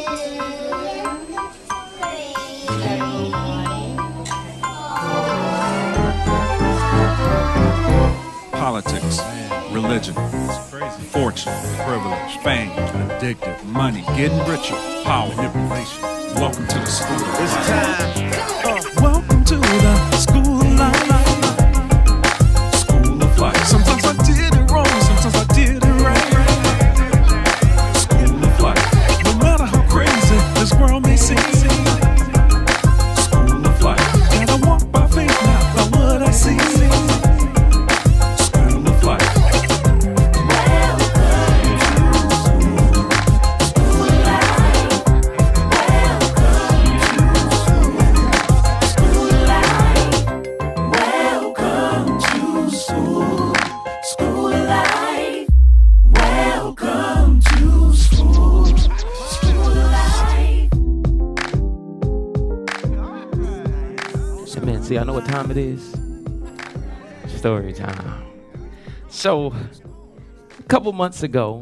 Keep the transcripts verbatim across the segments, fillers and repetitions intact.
Politics, religion, fortune, privilege, fame, addicted, money, getting richer, power, manipulation. Welcome to the school. It's time. Uh, welcome to the school of life. School of life. Sometimes I did it wrong, sometimes I did it right. School of life. No matter how crazy this world may seem. School of life. And I walk by faith, not by what I see. See, I know what time it is. Story time. So, a couple months ago,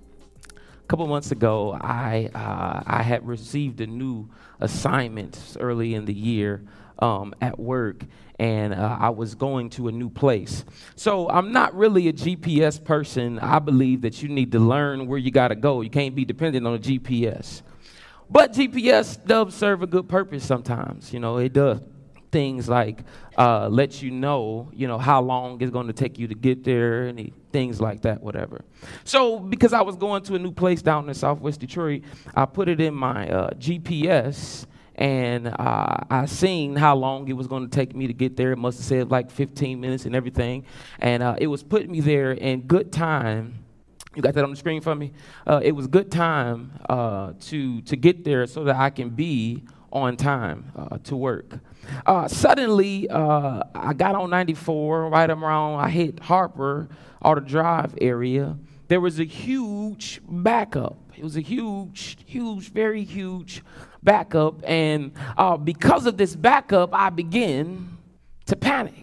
a couple months ago, I uh, I had received a new assignment early in the year um, at work, and uh, I was going to a new place. So I'm not really a G P S person. I believe that you need to learn where you got to go. You can't be dependent on a G P S. But G P S does serve a good purpose sometimes. You know, it does. Things like uh, let you know, you know, how long it's going to take you to get there, and things like that, whatever. So because I was going to a new place down in Southwest Detroit, I put it in my uh, G P S, and uh, I seen how long it was going to take me to get there. It must have said like fifteen minutes and everything, and uh, it was putting me there in good time. You got that on the screen for me? Uh, it was good time uh, to to get there so that I can be on time uh, to work. Uh, suddenly, uh, I got on ninety-four, right around, I hit Harper, Auto Drive area. There was a huge backup. It was a huge, huge, very huge backup. And uh, because of this backup, I began to panic.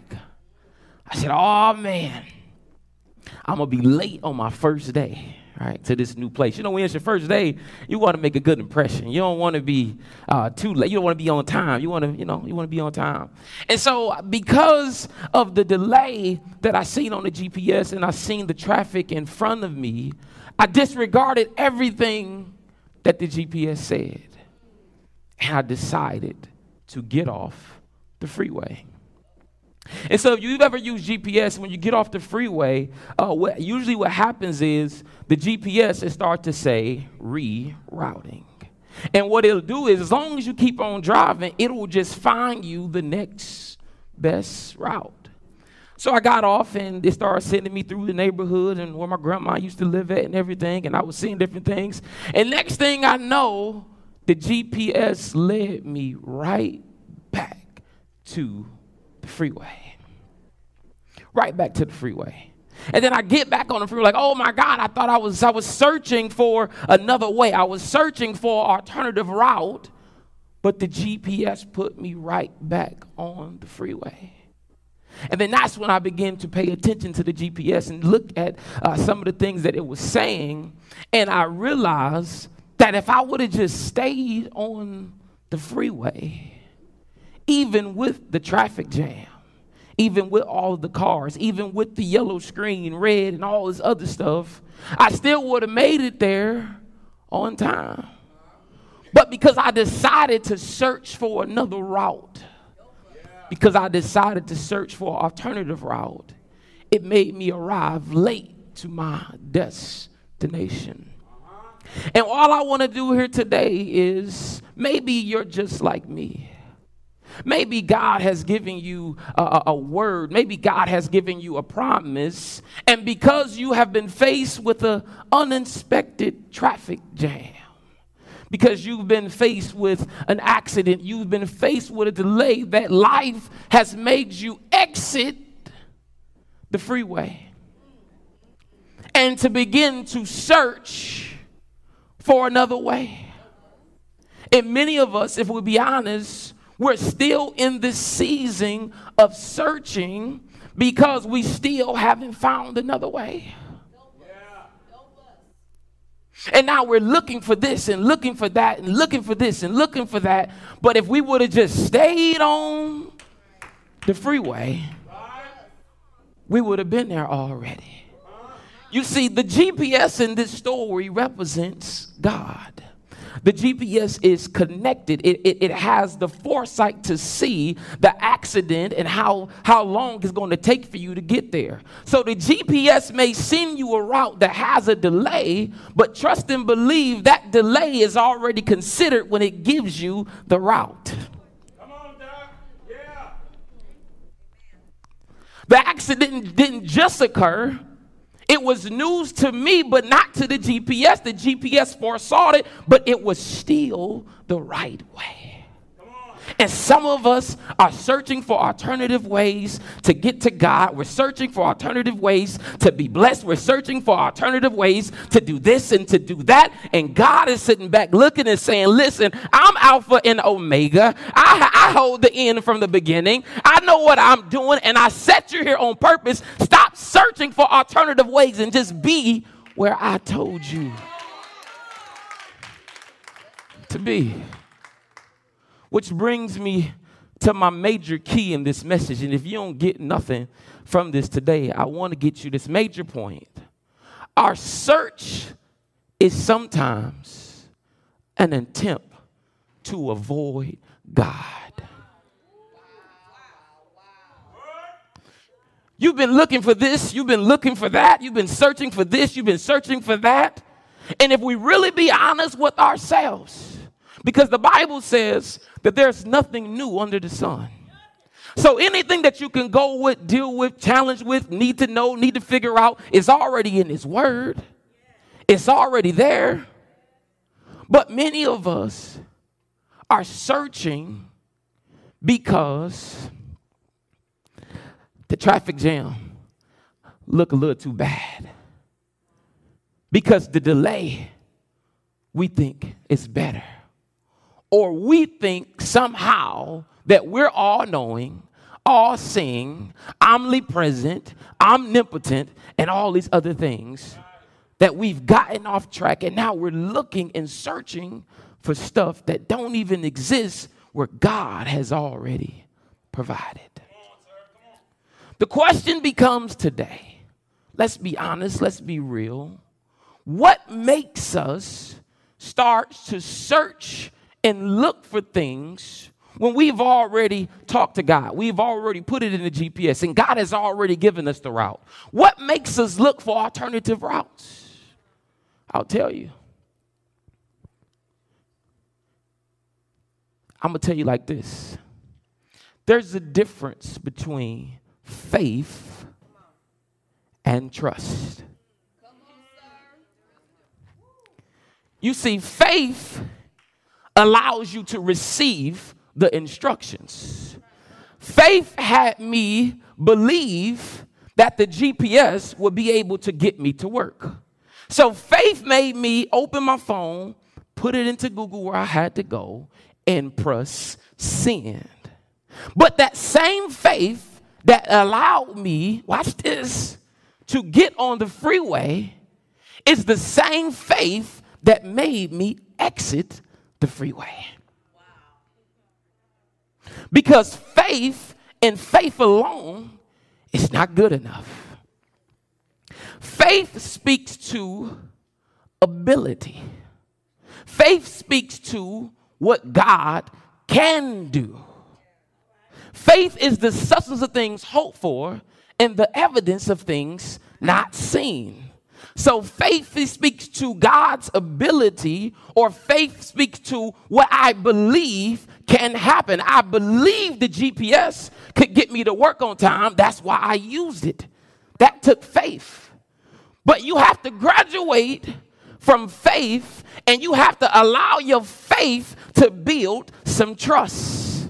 I said, oh, man, I'm going to be late on my first day. Right, to this new place. You know, when it's your first day, you want to make a good impression. You don't want to be uh, too late. You don't want to be on time. You want to, you know, you want to be on time. And so because of the delay that I seen on the G P S and I seen the traffic in front of me, I disregarded everything that the G P S said. And I decided to get off the freeway. And so if you've ever used G P S, when you get off the freeway, uh, what, usually what happens is the G P S will start to say rerouting. And what it'll do is as long as you keep on driving, it will just find you the next best route. So I got off and it started sending me through the neighborhood and where my grandma used to live at and everything. And I was seeing different things. And next thing I know, the G P S led me right back to the freeway. Right back to the freeway. And then I get back on the freeway like, oh my God, I thought I was I was searching for another way. I was searching for an alternative route, but the G P S put me right back on the freeway. And then that's when I began to pay attention to the G P S and look at uh, some of the things that it was saying. And I realized that if I would have just stayed on the freeway, even with the traffic jam, even with all of the cars, even with the yellow screen, red, and all this other stuff, I still would have made it there on time. But because I decided to search for another route, because I decided to search for an alternative route, it made me arrive late to my destination. And all I want to do here today is maybe you're just like me. Maybe God has given you a, a word. Maybe God has given you a promise. And because you have been faced with an unexpected traffic jam, because you've been faced with an accident, you've been faced with a delay, that life has made you exit the freeway and to begin to search for another way. And many of us, if we'll be honest, we're still in this season of searching because we still haven't found another way. And now we're looking for this and looking for that and looking for this and looking for that. But if we would have just stayed on the freeway, we would have been there already. You see, the G P S in this story represents God. The G P S is connected. It, it, it has the foresight to see the accident and how, how long it's going to take for you to get there. So the G P S may send you a route that has a delay, but trust and believe that delay is already considered when it gives you the route. Come on, Doc. Yeah. The accident didn't just occur. It was news to me, but not to the G P S. The G P S foresaw it, but it was still the right way. And some of us are searching for alternative ways to get to God. We're searching for alternative ways to be blessed. We're searching for alternative ways to do this and to do that. And God is sitting back looking and saying, listen, I'm Alpha and Omega. I, I hold the end from the beginning. I know what I'm doing, and I set you here on purpose. Stop searching for alternative ways and just be where I told you to be. Which brings me to my major key in this message. And if you don't get nothing from this today, I want to get you this major point. Our search is sometimes an attempt to avoid God. You've been looking for this. You've been looking for that. You've been searching for this. You've been searching for that. And if we really be honest with ourselves, because the Bible says that there's nothing new under the sun. So anything that you can go with, deal with, challenge with, need to know, need to figure out is already in His Word. It's already there. But many of us are searching because the traffic jam look a little too bad. Because the delay, we think, is better. Or we think somehow that we're all-knowing, all-seeing, omnipresent, omnipotent, and all these other things, that we've gotten off track, and now we're looking and searching for stuff that don't even exist where God has already provided. The question becomes today, let's be honest, let's be real. What makes us start to search and look for things when we've already talked to God? We've already put it in the G P S, and God has already given us the route. What makes us look for alternative routes? I'll tell you. I'm going to tell you like this. There's a difference between faith and trust. You see, faith allows you to receive the instructions. Faith had me believe that the G P S would be able to get me to work. So faith made me open my phone, put it into Google where I had to go, and press send. But that same faith that allowed me, watch this, to get on the freeway is the same faith that made me exit the freeway. Because faith and faith alone is not good enough. Faith speaks to ability. Faith speaks to what God can do. Faith is the substance of things hoped for and the evidence of things not seen. So faith speaks to God's ability, or faith speaks to what I believe can happen. I believe the G P S could get me to work on time. That's why I used it. That took faith. But you have to graduate from faith, and you have to allow your faith to build some trust.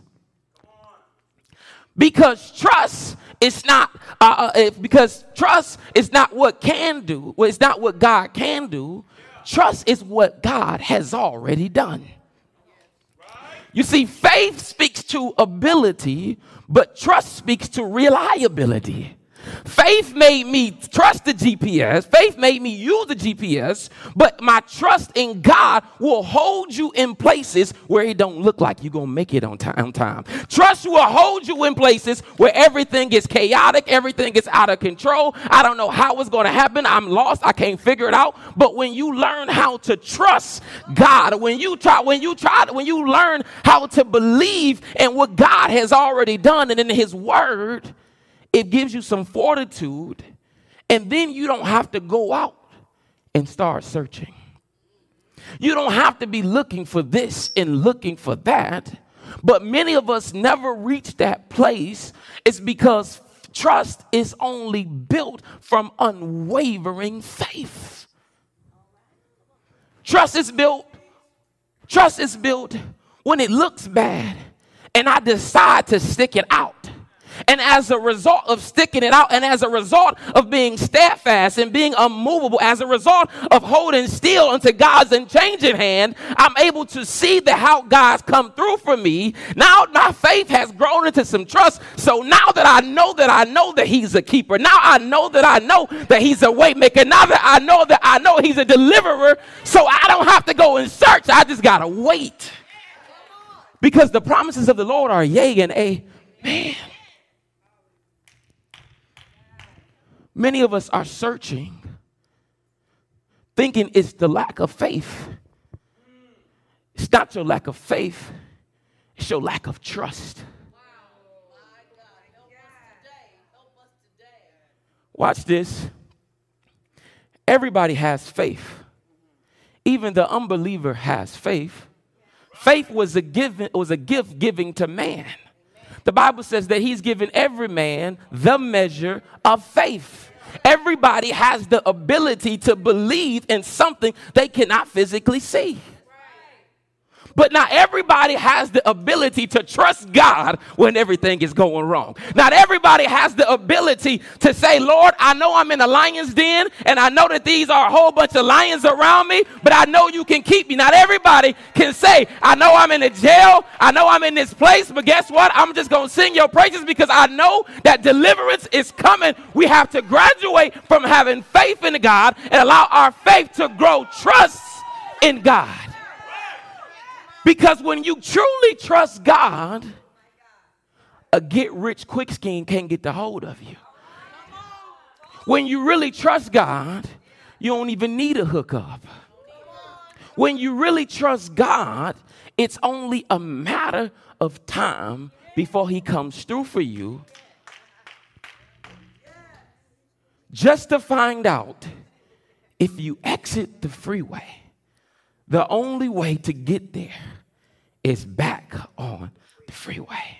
Because trust is not, uh, uh, because trust is not what can do. Well, it's not what God can do. Trust is what God has already done. You see, faith speaks to ability, but trust speaks to reliability. Faith made me trust the G P S. Faith made me use the G P S. But my trust in God will hold you in places where it don't look like you're going to make it on time, on time. Trust will hold you in places where everything is chaotic. Everything is out of control. I don't know how it's going to happen. I'm lost. I can't figure it out. But when you learn how to trust God, when you try, when you try, when you learn how to believe in what God has already done and in his word, it gives you some fortitude, and then you don't have to go out and start searching. You don't have to be looking for this and looking for that. But many of us never reach that place. It's because trust is only built from unwavering faith. Trust is built, trust is built when it looks bad and I decide to stick it out. And as a result of sticking it out, and as a result of being steadfast and being unmovable, as a result of holding still unto God's unchanging hand, I'm able to see the how God's come through for me. Now my faith has grown into some trust. So now that I know that I know that he's a keeper, now I know that I know that he's a way maker, now that I know that I know he's a deliverer, so I don't have to go and search. I just got to wait. Because the promises of the Lord are yea and amen. Many of us are searching, thinking it's the lack of faith. It's not your lack of faith. It's your lack of trust. Watch this. Everybody has faith. Even the unbeliever has faith. Faith was a given, was a gift given to man. The Bible says that he's given every man the measure of faith. Everybody has the ability to believe in something they cannot physically see. But not everybody has the ability to trust God when everything is going wrong. Not everybody has the ability to say, Lord, I know I'm in a lion's den, and I know that these are a whole bunch of lions around me, but I know you can keep me. Not everybody can say, I know I'm in a jail, I know I'm in this place, but guess what? I'm just going to sing your praises because I know that deliverance is coming. We have to graduate from having faith in God and allow our faith to grow trust in God. Because when you truly trust God, a get-rich-quick scheme can't get the hold of you. When you really trust God, you don't even need a hookup. When you really trust God, it's only a matter of time before he comes through for you. Just to find out if you exit the freeway, the only way to get there is back on the freeway.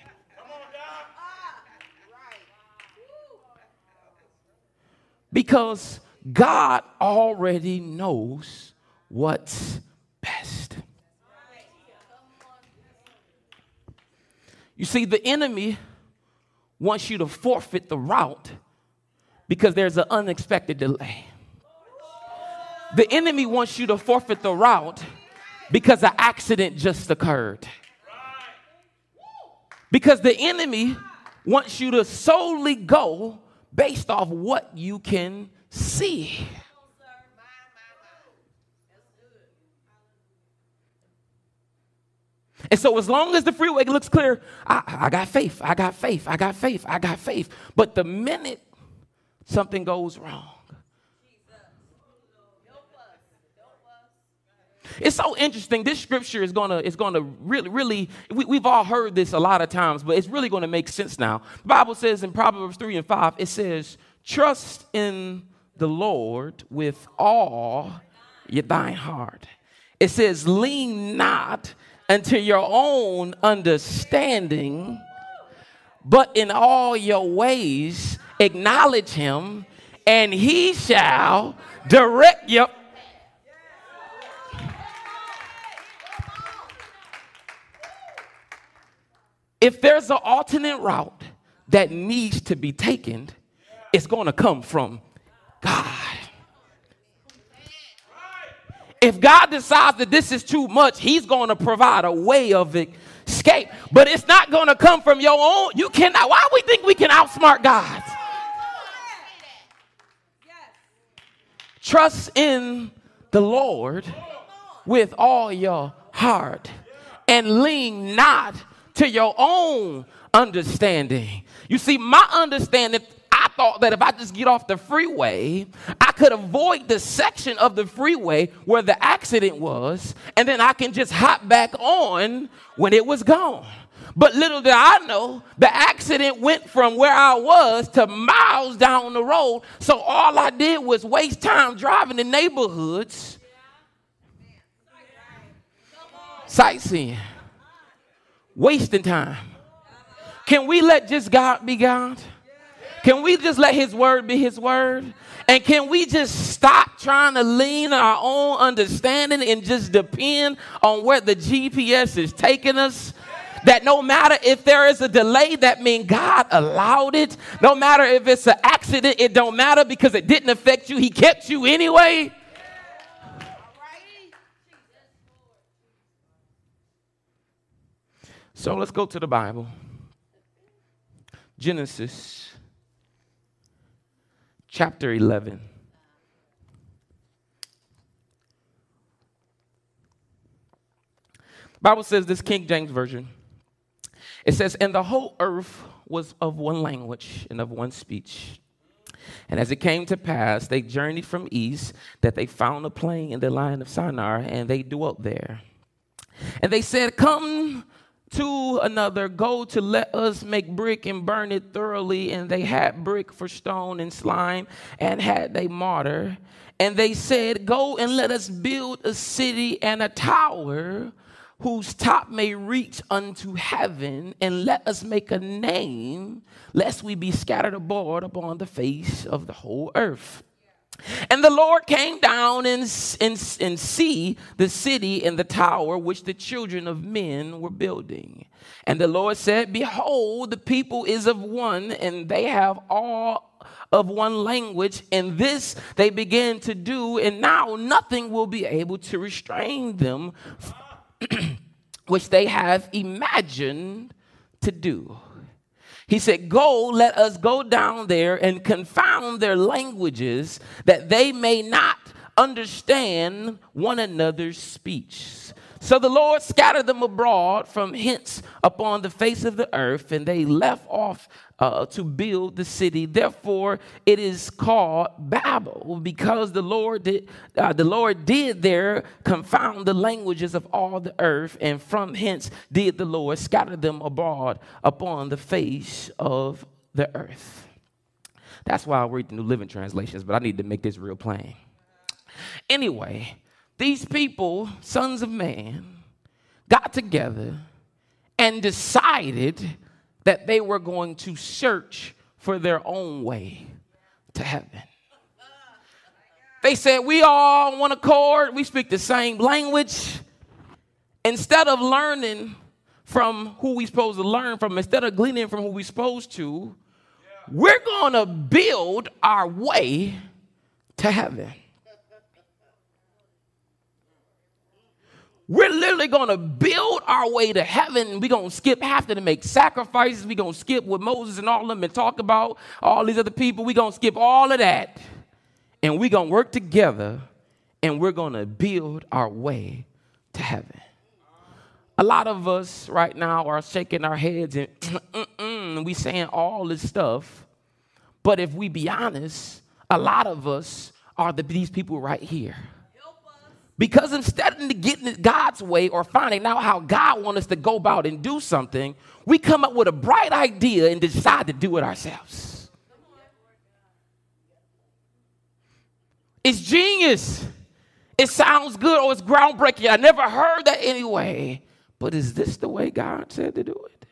Because God already knows what's best. You see, the enemy wants you to forfeit the route because there's an unexpected delay. The enemy wants you to forfeit the route because an accident just occurred. Because the enemy wants you to solely go based off what you can see. And so as long as the freeway looks clear, I, I got faith, I got faith, I got faith, I got faith. But the minute something goes wrong, it's so interesting. This scripture is gonna is gonna really really we, we've all heard this a lot of times, but it's really gonna make sense now. The Bible says in Proverbs three and five, it says, "Trust in the Lord with all your thine heart." It says, "Lean not unto your own understanding, but in all your ways acknowledge him, and he shall direct your." If there's an alternate route that needs to be taken, it's going to come from God. If God decides that this is too much, he's going to provide a way of escape. But it's not going to come from your own. You cannot. Why do we think we can outsmart God? Trust in the Lord with all your heart and lean not to your own understanding. You see, my understanding, I thought that if I just get off the freeway, I could avoid the section of the freeway where the accident was, and then I can just hop back on when it was gone. But little did I know, the accident went from where I was to miles down the road. So all I did was waste time driving the neighborhoods, sightseeing, wasting time. Can we let just God be God? Can we just let his word be his word? And can we just stop trying to lean on our own understanding and just depend on where the G P S is taking us? That no matter if there is a delay, that means God allowed it. No matter if it's an accident, it don't matter because it didn't affect you. He kept you anyway. So let's go to the Bible. Genesis chapter eleven. The Bible says this, King James Version. It says, and the whole earth was of one language and of one speech. And as it came to pass, they journeyed from east, that they found a plain in the land of Shinar, and they dwelt there. And they said, come to another, go to let us make brick and burn it thoroughly. And they had brick for stone and slime, and had they mortar. And they said, go and let us build a city and a tower, whose top may reach unto heaven, and let us make a name, lest we be scattered abroad upon the face of the whole earth. And the Lord came down and, and, and see the city and the tower which the children of men were building. And the Lord said, behold, the people is of one, and they have all of one language, and this they began to do, and now nothing will be able to restrain them, which they have imagined to do. He said, go, let us go down there and confound their languages, that they may not understand one another's speech. So the Lord scattered them abroad from hence upon the face of the earth, and they left off uh, to build the city. Therefore, it is called Babel, because the Lord did, uh, the Lord did there confound the languages of all the earth, and from hence did the Lord scatter them abroad upon the face of the earth. That's why I read the New Living Translations, but I need to make this real plain. Anyway, these people, sons of man, got together and decided that they were going to search for their own way to heaven. They said, we all on one accord, we speak the same language. Instead of learning from who we supposed to learn from, instead of gleaning from who we supposed to, we're going to build our way to heaven. We're literally going to build our way to heaven. We're going to skip half to make sacrifices. We're going to skip what Moses and all of them and talk about, all these other people. We're going to skip all of that. And we're going to work together, and we're going to build our way to heaven. A lot of us right now are shaking our heads and we saying all this stuff. But if we be honest, a lot of us are the, these people right here. Because instead of getting it God's way or finding out how God wants us to go about and do something, we come up with a bright idea and decide to do it ourselves. It's genius. It sounds good or it's groundbreaking. I never heard that anyway. But is this the way God said to do it?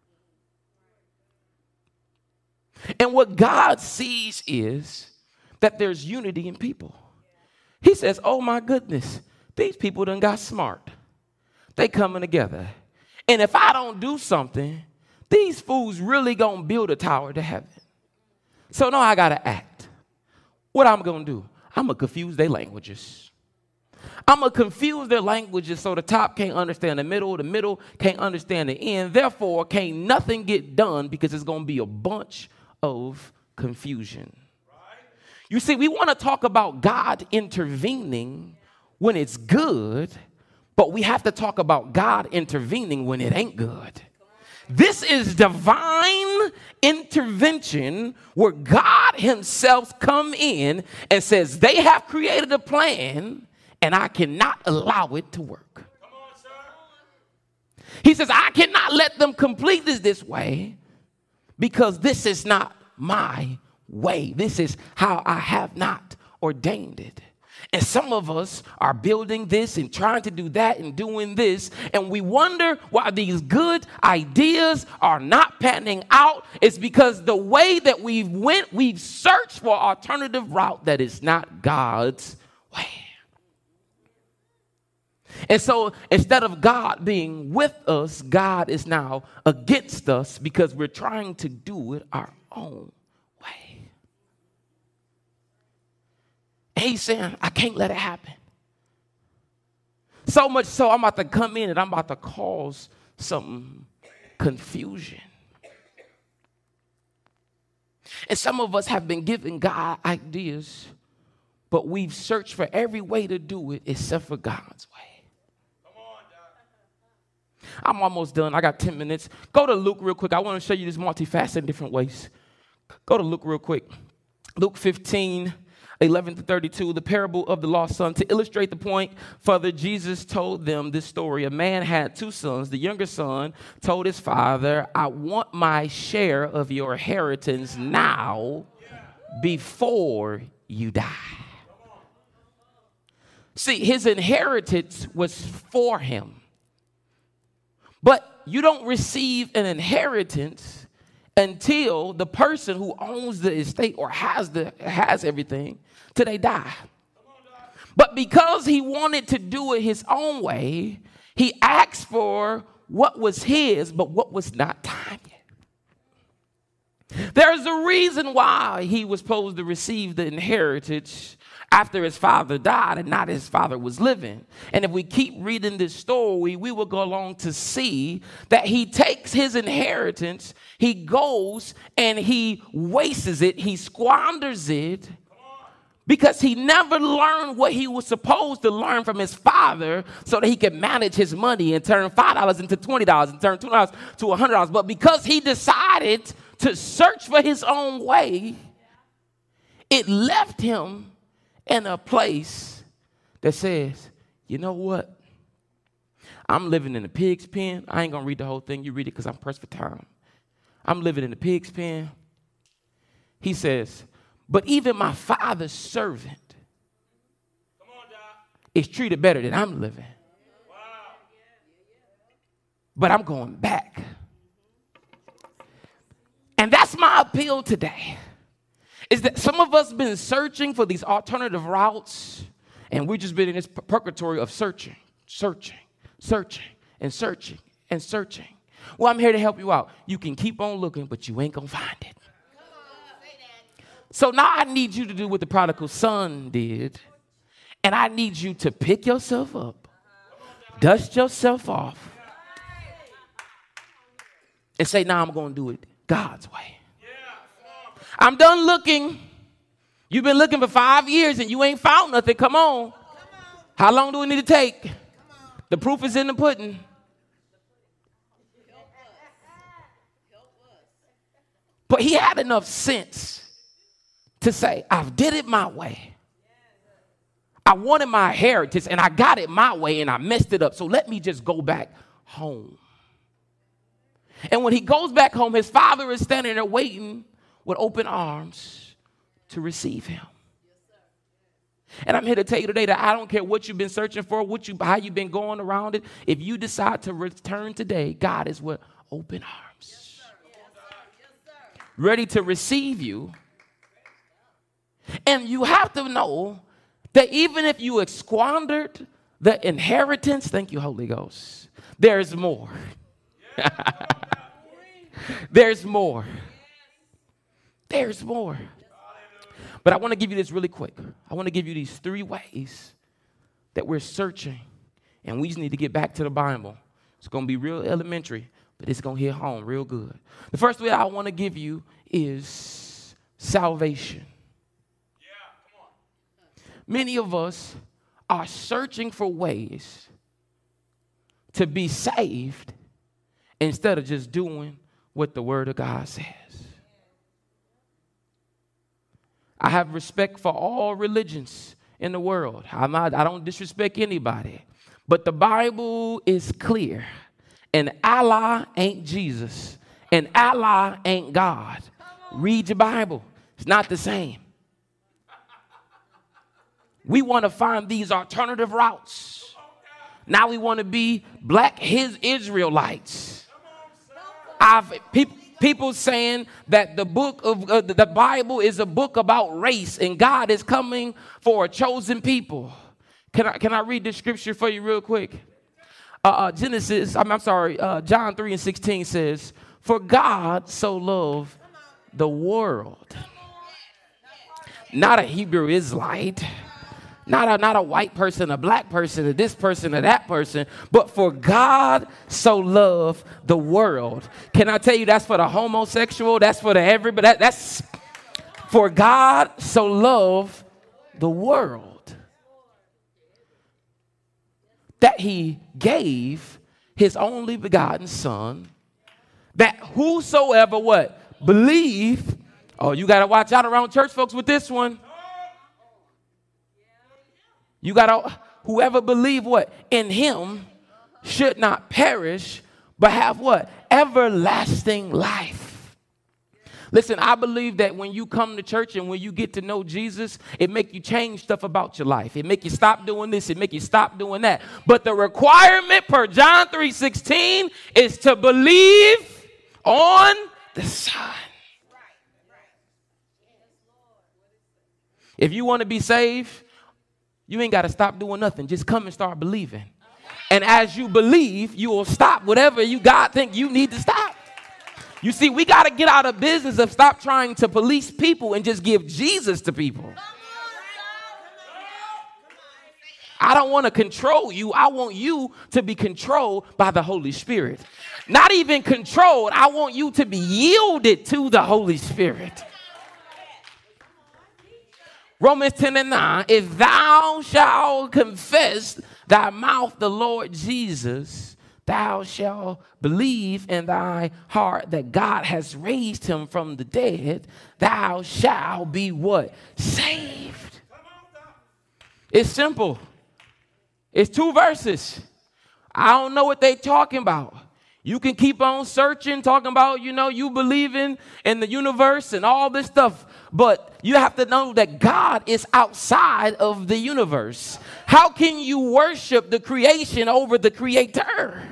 And what God sees is that there's unity in people. He says, oh my goodness, these people done got smart. They coming together. And if I don't do something, these fools really gonna build a tower to heaven. So now I gotta act. What I'm gonna do? I'm gonna confuse their languages. I'm gonna confuse their languages so the top can't understand the middle, the middle can't understand the end. Therefore, can't nothing get done because it's gonna be a bunch of confusion. You see, we want to talk about God intervening when it's good, but we have to talk about God intervening when it ain't good. This is divine intervention where God himself come in and says they have created a plan and I cannot allow it to work. He says, I cannot let them complete this this way because this is not my way. This is how I have not ordained it. And some of us are building this and trying to do that and doing this. And we wonder why these good ideas are not panning out. It's because the way that we've went, we've searched for an alternative route that is not God's way. And so instead of God being with us, God is now against us because we're trying to do it our own way. And he's saying, I can't let it happen. So much so I'm about to come in and I'm about to cause some confusion. And some of us have been giving God ideas, but we've searched for every way to do it except for God's way. I'm almost done. I got ten minutes. Go to Luke real quick. I want to show you this multifaceted in different ways. Go to Luke real quick. Luke fifteen, eleven to thirty-two, the parable of the lost son. To illustrate the point further, Jesus told them this story. A man had two sons. The younger son told his father, I want my share of your inheritance now before you die. See, his inheritance was for him. But you don't receive an inheritance until the person who owns the estate or has the has everything till they die. But because he wanted to do it his own way, he asked for what was his, but what was not time yet. There's a reason why he was supposed to receive the inheritance after his father died and not his father was living. And if we keep reading this story, we will go along to see that he takes his inheritance, he goes and he wastes it, he squanders it because he never learned what he was supposed to learn from his father so that he could manage his money and turn five dollars into twenty dollars and turn two dollars to one hundred dollars. But because he decided to search for his own way, it left him in a place that says, you know what? I'm living in a pig's pen. I ain't going to read the whole thing. You read it because I'm pressed for time. I'm living in a pig's pen. He says, but even my father's servant Come on, is treated better than I'm living. Wow. But I'm going back. And that's my appeal today. Is that some of us been searching for these alternative routes, and we've just been in this purgatory of searching, searching, searching, and searching, and searching. Well, I'm here to help you out. You can keep on looking, but you ain't going to find it. So now I need you to do what the prodigal son did, and I need you to pick yourself up, dust yourself off, and say, now I'm going to do it God's way. I'm done looking. You've been looking for five years and you ain't found nothing. Come on. Come on. How long do we need to take? The proof is in the pudding. But he had enough sense to say, I've did it my way. I wanted my inheritance and I got it my way and I messed it up. So let me just go back home. And when he goes back home, his father is standing there waiting with open arms to receive him. And I'm here to tell you today that I don't care what you've been searching for, what you, how you've been going around it. If you decide to return today, God is with open arms, ready to receive you. And you have to know that even if you have squandered the inheritance, thank you, Holy Ghost, there's more. There's more. There's more. But I want to give you this really quick. I want to give you these three ways that we're searching, and we just need to get back to the Bible. It's going to be real elementary, but it's going to hit home real good. The first way I want to give you is salvation. Yeah. Many of us are searching for ways to be saved instead of just doing what the Word of God says. I have respect for all religions in the world. I'm not, I don't disrespect anybody. But the Bible is clear. And Allah ain't Jesus. And Allah ain't God. Read your Bible. It's not the same. We want to find these alternative routes. Now we want to be black his Israelites. I've people people saying that the book of uh, the Bible is a book about race and God is coming for a chosen people. Can I can I read this scripture for you real quick? Uh, uh, Genesis, I'm, I'm sorry, uh, John three and sixteen says, "For God so loved the world," not a Hebrew Israelite. Not a, not a white person, a black person, or this person, or that person, but for God so loved the world. Can I tell you that's for the homosexual? That's for the everybody. That, that's for God so loved the world that he gave his only begotten son, that whosoever what? Believe. Oh, you got to watch out around church folks with this one. You got to, whoever believe what? In him should not perish, but have what? Everlasting life. Listen, I believe that when you come to church and when you get to know Jesus, it make you change stuff about your life. It make you stop doing this. It make you stop doing that. But the requirement per John three sixteen is to believe on the Son. If you want to be saved, you ain't got to stop doing nothing. Just come and start believing. And as you believe, you will stop whatever you God think you need to stop. You see, we got to get out of business of stop trying to police people and just give Jesus to people. I don't want to control you. I want you to be controlled by the Holy Spirit. Not even controlled. I want you to be yielded to the Holy Spirit. Romans ten and nine, if thou shalt confess thy mouth the Lord Jesus, thou shalt believe in thy heart that God has raised him from the dead, thou shalt be what? Saved. It's simple. It's two verses. I don't know what they talking about. You can keep on searching, talking about, you know, you believing in the universe and all this stuff. But you have to know that God is outside of the universe. How can you worship the creation over the creator?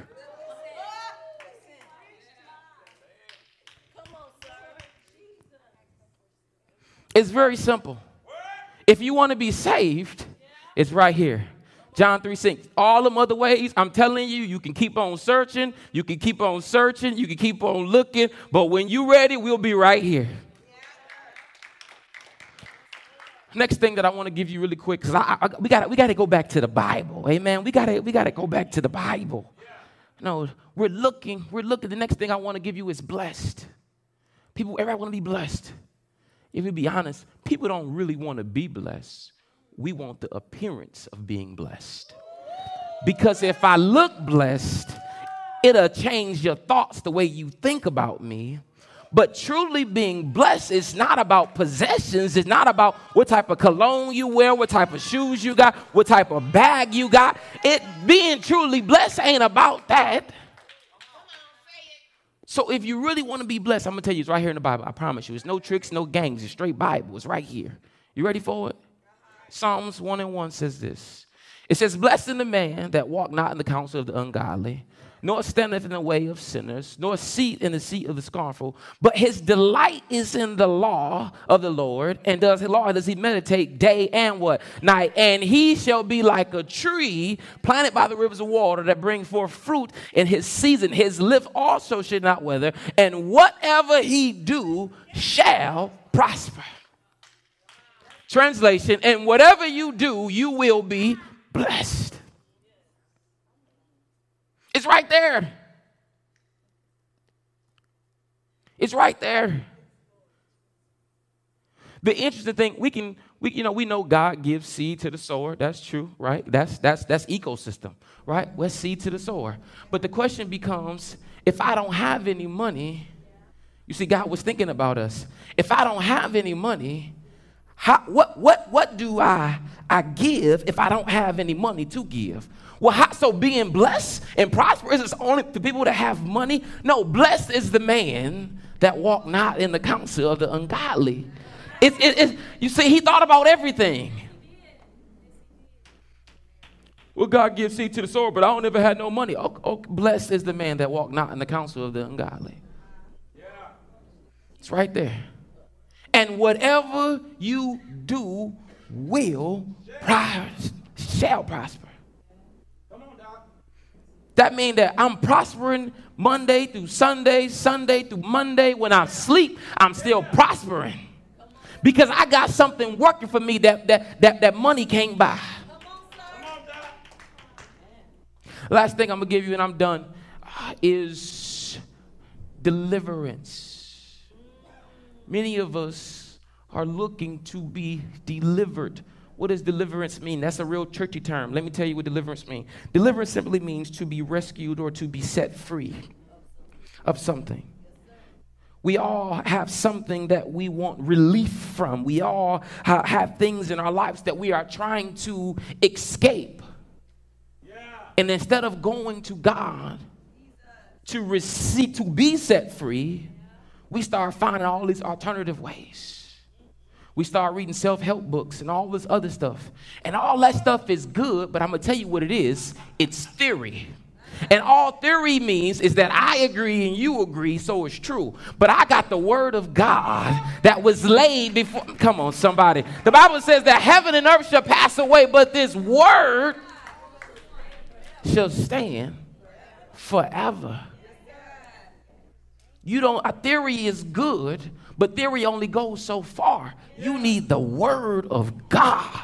It's very simple. If you want to be saved, it's right here. John three six. All them other ways, I'm telling you, you can keep on searching. You can keep on searching. You can keep on looking. But when you're ready, we'll be right here. Next thing that I want to give you really quick, because I, I, we got we got to go back to the Bible. Amen. We got to we got to go back to the Bible. No, we're looking. We're looking. The next thing I want to give you is blessed. People, everybody want to be blessed. If we be honest, people don't really want to be blessed. We want the appearance of being blessed. Because if I look blessed, it'll change your thoughts, the way you think about me. But truly being blessed is not about possessions. It's not about what type of cologne you wear, what type of shoes you got, what type of bag you got. It being truly blessed ain't about that. So if you really want to be blessed, I'm going to tell you, it's right here in the Bible. I promise you. It's no tricks, no games. It's straight Bible. It's right here. You ready for it? Psalms one and one says this. It says, blessed is the man that walk not in the counsel of the ungodly, nor standeth in the way of sinners, nor seat in the seat of the scornful. But his delight is in the law of the Lord, and does his law does he meditate day and what? Night. And he shall be like a tree planted by the rivers of water that bring forth fruit in his season. His leaf also should not wither, and whatever he do shall prosper. Translation, and whatever you do, you will be blessed. It's right there. It's right there. The interesting thing, we can We, you know, we know God gives seed to the sower. That's true, right? That's that's that's ecosystem, right? Where's seed to the sower? But the question becomes, if I don't have any money, you see, God was thinking about us. If I don't have any money, how, what what what do I I give if I don't have any money to give? Well, how, so being blessed and prosperous is only for people that have money? No, blessed is the man that walk not in the counsel of the ungodly. It's, it, it, you see, he thought about everything. Well, God gives seed to the sower, but I don't ever had no money. Oh, oh, blessed is the man that walk not in the counsel of the ungodly. Yeah. It's right there. And whatever you do will prosper, shall prosper. Come on, Doc. That means that I'm prospering Monday through Sunday, Sunday through Monday. When I sleep, I'm still prospering. Because I got something working for me that, that, that, that money can't buy. Last thing I'm going to give you, and I'm done, uh, is deliverance. Many of us are looking to be delivered. What does deliverance mean? That's a real churchy term. Let me tell you what deliverance means. Deliverance simply means to be rescued or to be set free of something. We all have something that we want relief from. We all ha- have things in our lives that we are trying to escape. Yeah. And instead of going to God to receive, to be set free, we start finding all these alternative ways. We start reading self-help books and all this other stuff. And all that stuff is good, but I'm going to tell you what it is. It's theory. And all theory means is that I agree and you agree, so it's true. But I got the word of God that was laid before. Come on, somebody. The Bible says that heaven and earth shall pass away, but this word shall stand forever. You don't, a theory is good, but theory only goes so far. You need the word of God.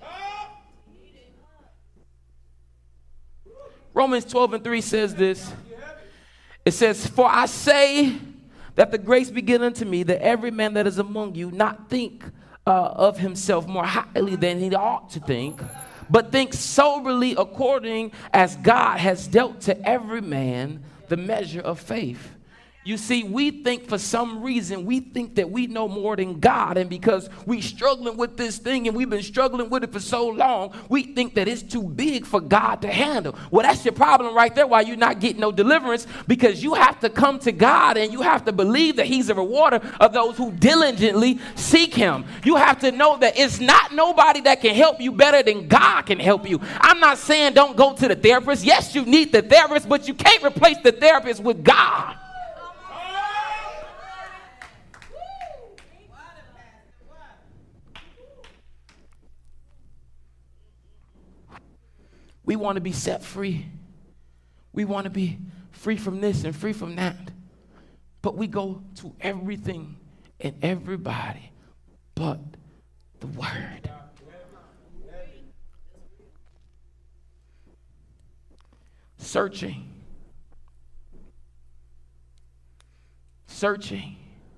Romans twelve and three says this. It says, for I say that the grace be given unto me, that every man that is among you not think uh, of himself more highly than he ought to think, but think soberly according as God has dealt to every man the measure of faith. You see, we think for some reason, we think that we know more than God. And because we're struggling with this thing and we've been struggling with it for so long, we think that it's too big for God to handle. Well, that's your problem right there, why you're not getting no deliverance, because you have to come to God and you have to believe that he's a rewarder of those who diligently seek him. You have to know that it's not nobody that can help you better than God can help you. I'm not saying don't go to the therapist. Yes, you need the therapist, but you can't replace the therapist with God. We want to be set free. We want to be free from this and free from that. But we go to everything and everybody but the word. Searching. Searching.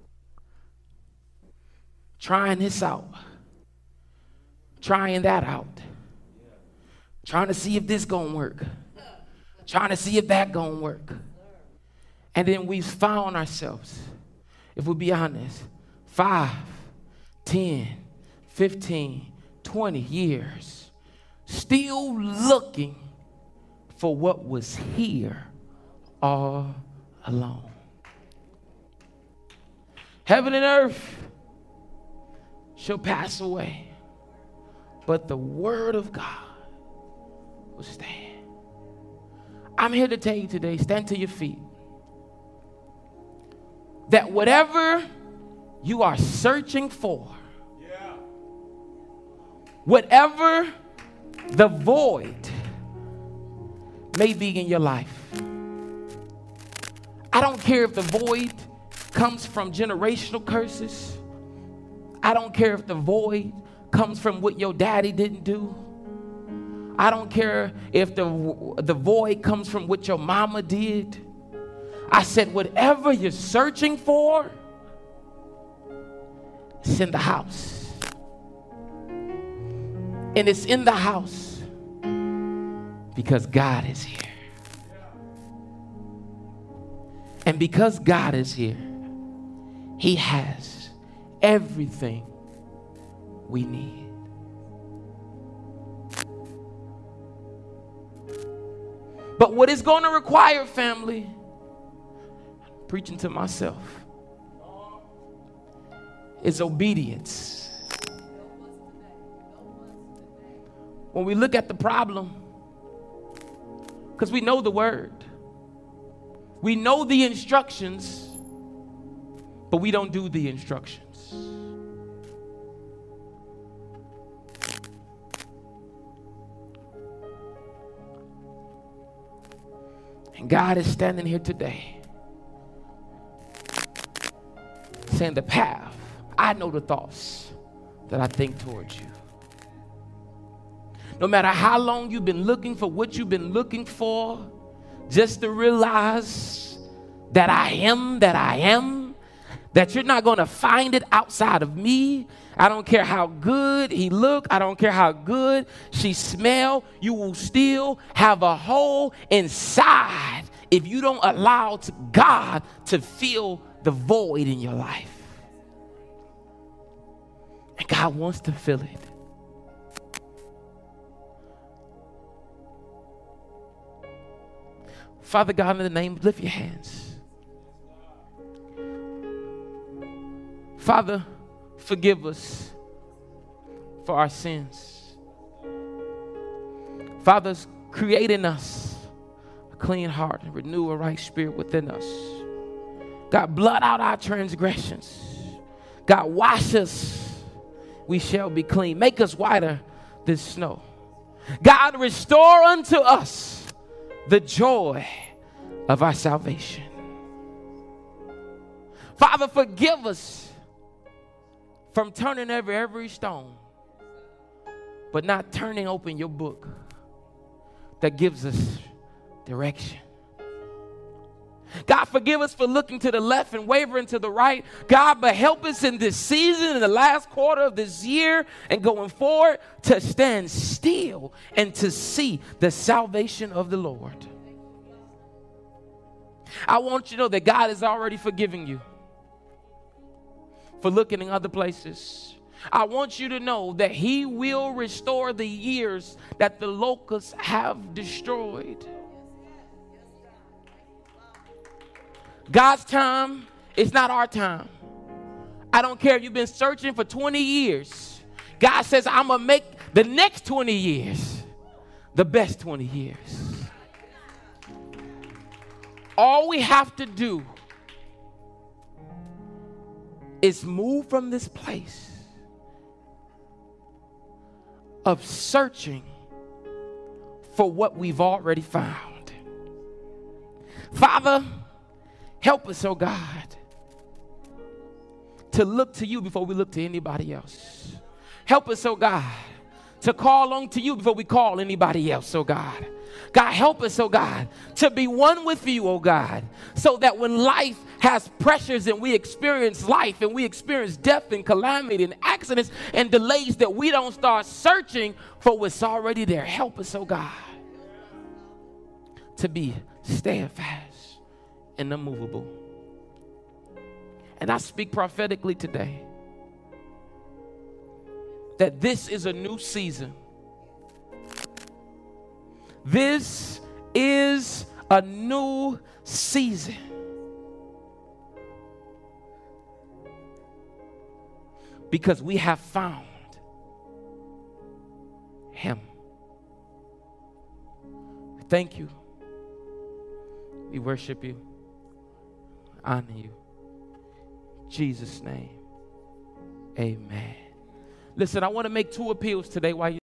Trying this out. Trying that out. Trying to see if this gonna work. Trying to see if that gonna work. And then we found ourselves, if we be honest, five, ten, fifteen, twenty years, still looking for what was here all along. Heaven and earth shall pass away, but the word of God will stand. I'm here to tell you today, stand to your feet, that whatever you are searching for, yeah. whatever the void may be in your life, I don't care if the void comes from generational curses. I don't care if the void comes from what your daddy didn't do. I don't care if the, the void comes from what your mama did. I said, whatever you're searching for, it's in the house. And it's in the house because God is here. And because God is here, He has everything we need. But what it's going to require, family, preaching to myself, is obedience. When we look at the problem, because we know the word, we know the instructions, but we don't do the instructions. And God is standing here today saying, the path, I know the thoughts that I think towards you. No matter how long you've been looking for what you've been looking for, just to realize that I am that I am, that you're not going to find it outside of me. I don't care how good he look. I don't care how good she smell. You will still have a hole inside if you don't allow to God to fill the void in your life. And God wants to fill it. Father God, in the name, lift your hands. Father, forgive us for our sins. Father, create in us a clean heart and renew a right spirit within us. God, blot out our transgressions. God, wash us. We shall be clean. Make us whiter than snow. God, restore unto us the joy of our salvation. Father, forgive us from turning over every stone, but not turning open your book that gives us direction. God, forgive us for looking to the left and wavering to the right. God, but help us in this season, in the last quarter of this year and going forward, to stand still and to see the salvation of the Lord. I want you to know that God has already forgiven you for looking in other places. I want you to know that He will restore the years that the locusts have destroyed. God's time is not our time. I don't care if you've been searching for twenty years. God says, I'm going to make the next twenty years the best twenty years. All we have to do is move from this place of searching for what we've already found. Father, help us, oh God, to look to you before we look to anybody else. Help us, oh God, to call on to you before we call anybody else, oh God. God, help us, oh God, to be one with you, oh God, so that when life has pressures and we experience life and we experience death and calamity and accidents and delays, that we don't start searching for what's already there. Help us, oh God, to be steadfast and unmovable. And I speak prophetically today that this is a new season. This is a new season. Because we have found Him. Thank you. We worship you. Honor you. In Jesus' name. Amen. Listen, I want to make two appeals today while you